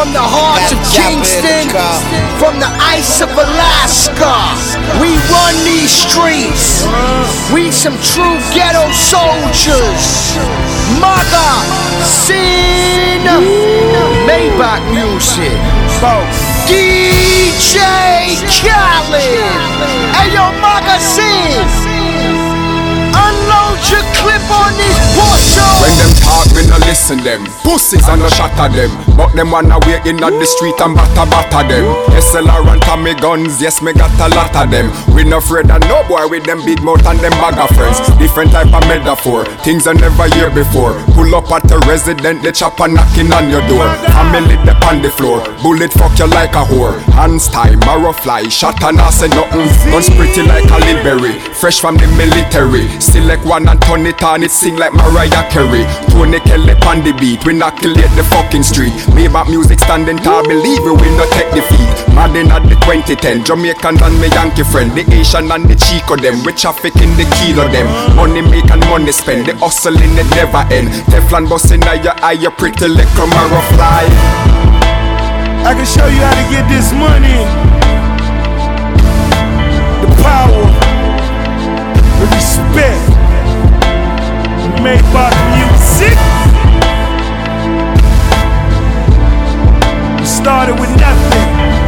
From the heart of Kingston, from the ice of Alaska, we run these streets. We some true ghetto soldiers. Magazine, Maybach music, DJ Khaled. Hey yo, Magazine, unload your clip on these push-ups. When them talk, me no listen them. Pussies and no shatter them. But them wanna wait in the street and batter them. SLR and Tommy guns, yes me got a lot of them. We no afraid of no boy with them big mouth and them bag of friends. Different type of metaphor, things I never hear before. Pull up at the resident, the chopper knocking on your door. Family dip on the floor, bullet fuck you like a whore. Hands tie, marrow fly, shot and I say nothing. Guns pretty like a Liberty, fresh from the military. Select one and turn it on, it sing like Mariah Carey. Tony Kelly on the beat, we inoculate the fucking street. Maybach music standing tall, believe it, we no take defeat. Madden at the 2010, Jamaican and me Yankee friend. The Asian and the Chico them, we traffic in the kilo them. Money make and money spend, the hustling it never end. Teflon busting out your eye, you pretty little marrow fly. I can show you how to get this money. The power, the respect. Maybach music. We started with nothing.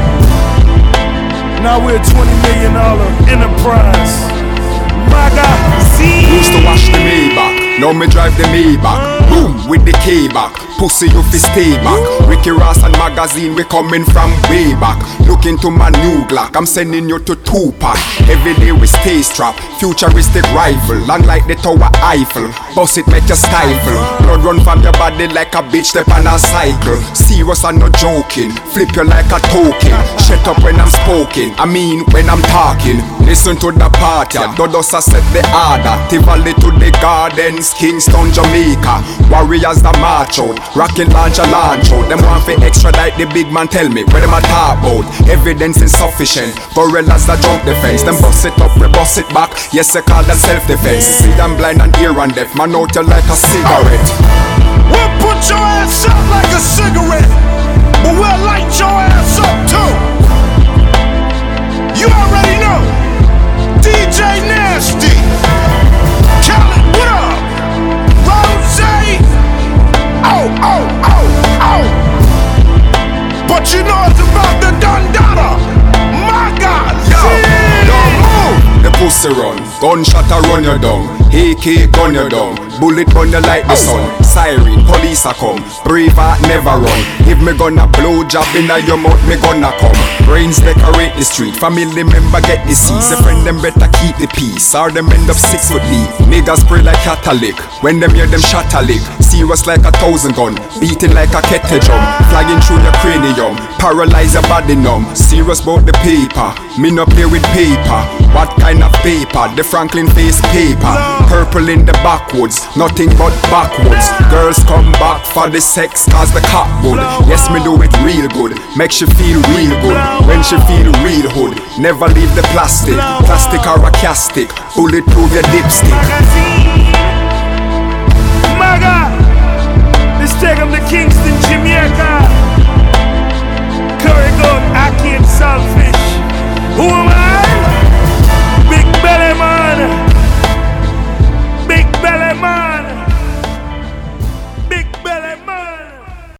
Now we're a $20 million enterprise. Magazine. Used to wash the Maybach, now me drive the Maybach. Boom with the K-back. Pussy you fi stay back. Ricky Ross and Magazine, we coming from way back. Look into my new Glock, I'm sending you to Tupac. Every day we stay strapped, futuristic rifle, long like the Tower Eiffel. Bust it make you stifle, blood run from your body like a bitch step on a cycle. Serious and no joking, flip you like a token. Shut up when I'm spoken, I mean when I'm talking. Listen to the party, Dodosa set the order. Tivoli to the gardens, Kingston, Jamaica. Warriors the march out, rockin' launch out. Them want fi extradite the big man, tell me where them a talk about. Evidence insufficient, gorillas that jump the fence. Them bust it up, we bust it back, yes they call that self-defense. See them blind and ear and deaf, man out you like a cigarette. We'll put your ass up like a cigarette, but we'll light your ass up too. You already know, DJ Nasty, Khaled, what up? Rose, oh, oh, oh, oh. But you know it's about the Dondada. My God, don't move. The pussy run, gunshot a run you down. AK gun you down, bullet burn you like the sun. Siren, police a come, brave heart never run. If me gonna blow job inna your mouth, me gonna come. Brains decorate the street, family member get the seats. A friend them better keep the peace, or them end up 6 foot deep. Niggas spray like Catholic, when them hear them shatter lick. Serious like a 1,000 gun, beating like a kettle drum. Flying through your cranium, paralyze your body numb. Serious about the paper, me no play with paper. What kind of paper? The Franklin face paper. Purple in the backwoods, nothing but backwards. Girls come back for the sex cause the cock good. Yes me do it real good, makes you feel real good. When she feel real hood, never leave the plastic. Plastic or a castic, bulletproof your dipstick. Maga, let's take them to Kingston, Jamaica. Curry goat, Aki and Saltfish. Who am I?